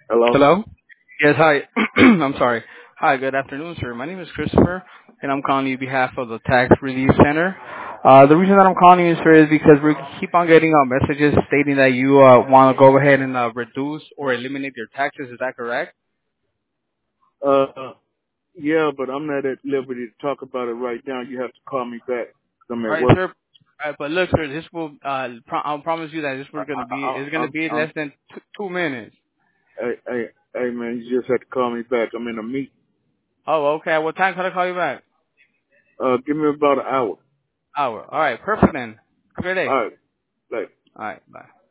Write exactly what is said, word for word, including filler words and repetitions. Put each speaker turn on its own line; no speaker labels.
Hello?
Hello? Yes, hi. I'm sorry. Hi, good afternoon, sir. My name is Christopher, and I'm calling you on behalf of the Tax Relief Center. Uh, the reason that I'm calling you, sir, is because we keep on getting uh, messages stating that you uh, want to go ahead and uh, reduce or eliminate your taxes. Is that correct?
Uh, yeah, but I'm not at liberty to talk about it right now. You have to call me back. 'Cause I'm
All
at
right,
work.
sir. All right, but look, sir, this will, uh, pro- I'll promise you that this
I,
we're going
I,
to be,
I,
it's going to
I'm,
be
I'm,
less than t- two minutes.
hey, hey, hey, man, you just have to call me back. I'm in a meet.
Oh, okay. What time can I call you back?
Uh, give me about an hour.
Hour. All right, perfect then. Have a good day.
All right. Like,
All right, bye.